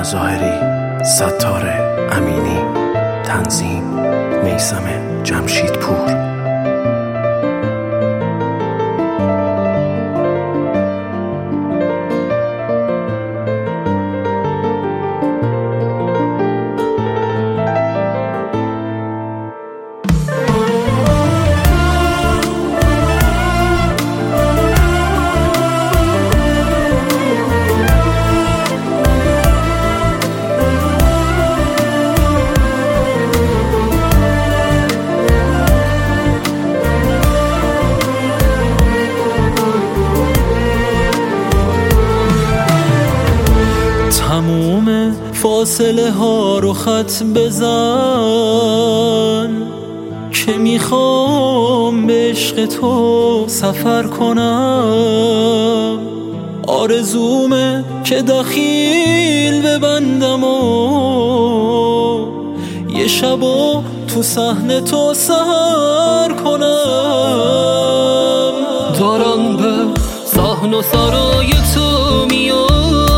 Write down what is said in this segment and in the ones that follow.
ظاهری، ستار امینی، تنظیم میثم جمشیدپور. تموم فاصله ها رو خط بزن که میخوام به عشق تو سفر کنم. آرزومه که دخیل ببندم و یه شبا تو صحن تو سهر کنم. دارم به صحن و سرای تو میام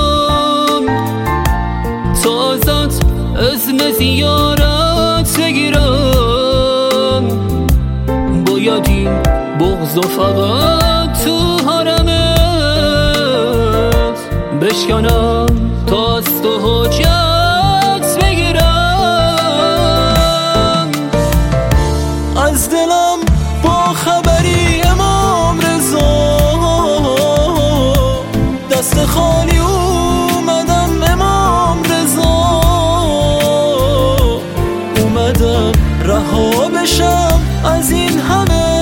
تا ازت اذن زیارت بگیرم. باید این بغض و فقط تو حرمت بشکنم تا از تو حاجت بگیرم. از دلم با خبری امام رضا دست خالی اومدم. امام رضا اومدم رها بشم از این همه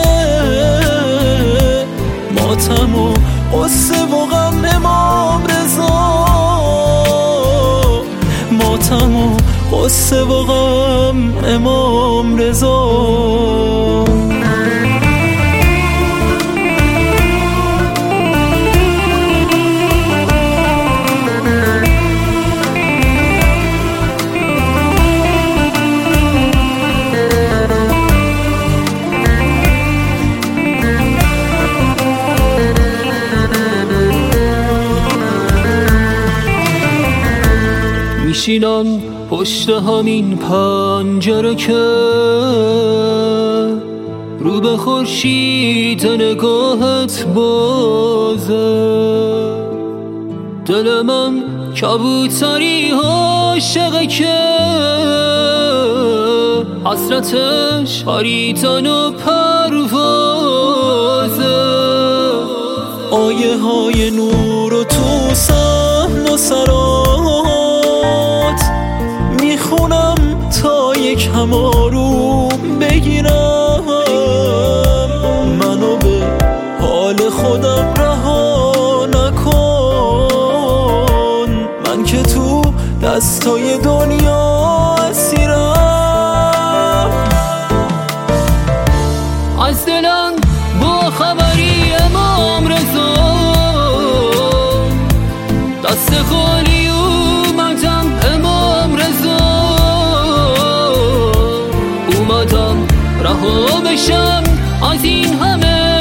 ماتم و قصه و غم. امام رضا ماتم و قصه و غم. امام رضا میشینم پشت همین پنجره که رو به خورشید نگاهت بازه. دل من کبوتری عاشقه که حسرتش پریدن و پروازه. آیه های نور و تو صحن و سرات میخونم تا یک آروم بگیرم. منو به حال خودم رها نکن، من که تو دستای دنیا اسیرم. از دلم با خبری امام رضا دست خالی اومدم. امام رضا اومدم رها بشم از این همه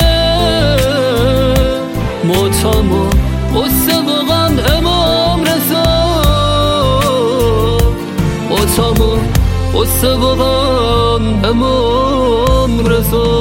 ماتم و قصه و غم. امام رضا ماتم و قصه و غم. امام رضا